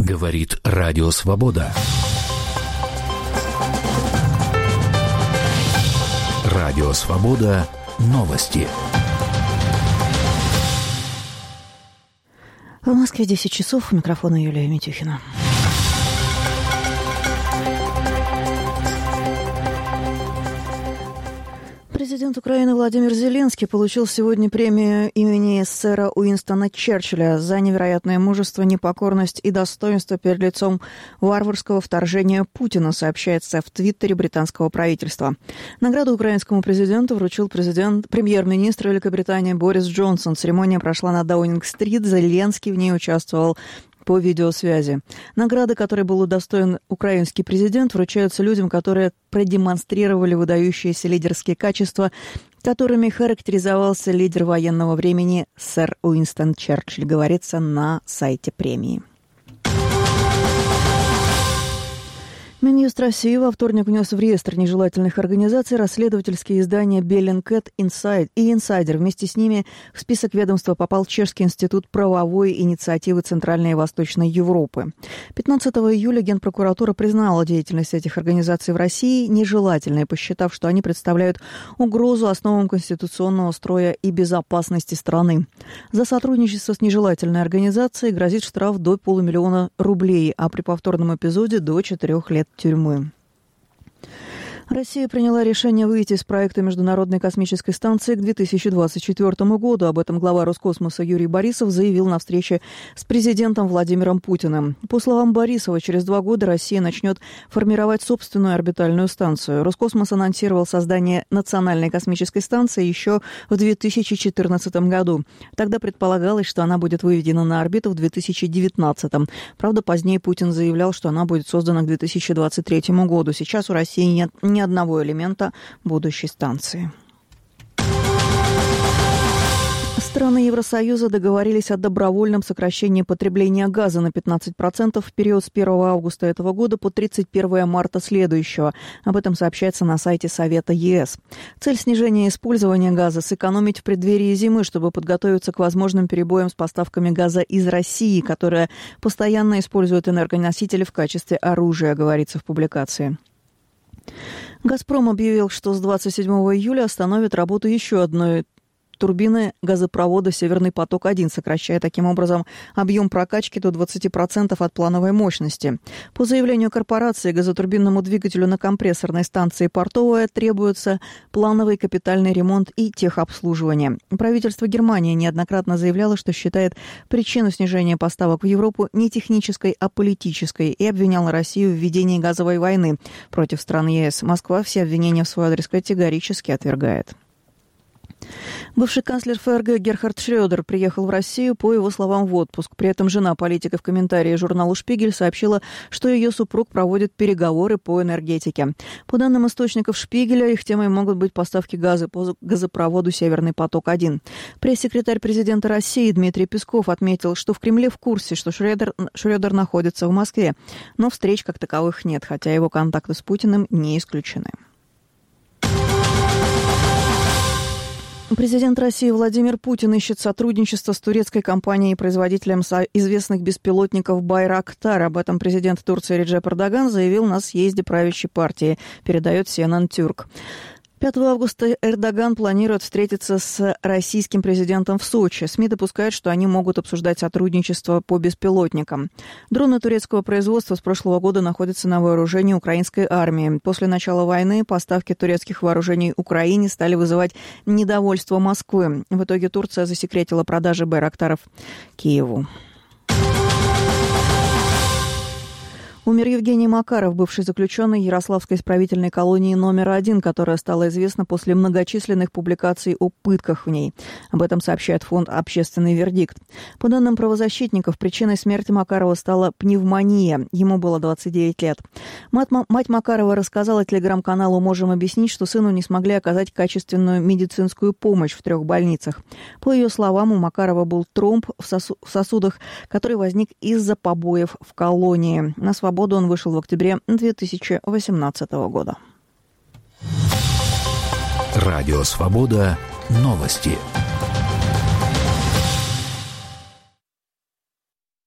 Говорит Радио Свобода. Радио Свобода. Новости. В Москве 10 часов. У микрофона Юлия Митюхина. Президент Украины Владимир Зеленский получил сегодня премию имени сэра Уинстона Черчилля за невероятное мужество, непокорность и достоинство перед лицом варварского вторжения Путина, сообщается в твиттере британского правительства. Награду украинскому президенту вручил премьер-министр Великобритании Борис Джонсон. Церемония прошла на Даунинг-стрит. Зеленский в ней участвовал по видеосвязи. Награды, которой был удостоен украинский президент, вручаются людям, которые продемонстрировали выдающиеся лидерские качества, которыми характеризовался лидер военного времени сэр Уинстон Черчилль, говорится на сайте премии. Минюст России во вторник внес в реестр нежелательных организаций расследовательские издания Bellingcat и Инсайдер. Вместе с ними в список ведомства попал Чешский институт правовой инициативы Центральной и Восточной Европы. 15 июля Генпрокуратура признала деятельность этих организаций в России нежелательной, посчитав, что они представляют угрозу основам конституционного строя и безопасности страны. За сотрудничество с нежелательной организацией грозит штраф до 500 000 рублей, а при повторном эпизоде до 4 лет тюрьмы. Россия приняла решение выйти из проекта Международной космической станции к 2024 году. Об этом глава Роскосмоса Юрий Борисов заявил на встрече с президентом Владимиром Путиным. По словам Борисова, через 2 года Россия начнет формировать собственную орбитальную станцию. Роскосмос анонсировал создание Национальной космической станции еще в 2014 году. Тогда предполагалось, что она будет выведена на орбиту в 2019. Правда, позднее Путин заявлял, что она будет создана к 2023 году. Сейчас у России нет ни одного элемента будущей станции. Страны Евросоюза договорились о добровольном сокращении потребления газа на 15% в период с 1 августа этого года по 31 марта следующего. Об этом сообщается на сайте Совета ЕС. Цель снижения использования газа – сэкономить в преддверии зимы, чтобы подготовиться к возможным перебоям с поставками газа из России, которая постоянно использует энергоносители в качестве оружия, говорится в публикации. «Газпром» объявил, что с 27 июля остановит работу еще одной турбины газопровода «Северный поток-1», сокращая таким образом объем прокачки до 20% от плановой мощности. По заявлению корпорации, газотурбинному двигателю на компрессорной станции «Портовая» требуется плановый капитальный ремонт и техобслуживание. Правительство Германии неоднократно заявляло, что считает причину снижения поставок в Европу не технической, а политической, и обвиняло Россию в ведении газовой войны против стран ЕС. Москва все обвинения в свой адрес категорически отвергает. Бывший канцлер ФРГ Герхард Шрёдер приехал в Россию, по его словам, в отпуск. При этом жена политика в комментарии журналу «Шпигель» сообщила, что ее супруг проводит переговоры по энергетике. По данным источников «Шпигеля», их темой могут быть поставки газа по газопроводу «Северный поток-1». Пресс-секретарь президента России Дмитрий Песков отметил, что в Кремле в курсе, что Шрёдер находится в Москве, но встреч как таковых нет, хотя его контакты с Путиным не исключены. Президент России Владимир Путин ищет сотрудничество с турецкой компанией-производителем известных беспилотников «Байрактар». Об этом президент Турции Реджеп Эрдоган заявил на съезде правящей партии, передает CNN Türk. 5 августа Эрдоган планирует встретиться с российским президентом в Сочи. СМИ допускают, что они могут обсуждать сотрудничество по беспилотникам. Дроны турецкого производства с прошлого года находятся на вооружении украинской армии. После начала войны поставки турецких вооружений Украине стали вызывать недовольство Москвы. В итоге Турция засекретила продажи байрактаров Киеву. Умер Евгений Макаров, бывший заключенный Ярославской исправительной колонии номер 1, которая стала известна после многочисленных публикаций о пытках в ней. Об этом сообщает фонд «Общественный вердикт». По данным правозащитников, причиной смерти Макарова стала пневмония. Ему было 29 лет. Мать Макарова рассказала телеграм-каналу «Можем объяснить», что сыну не смогли оказать качественную медицинскую помощь в 3 больницах. По ее словам, у Макарова был тромб в сосудах, который возник из-за побоев в колонии. На свободу он вышел в октябре 2018 года. Радио «Свобода». Новости.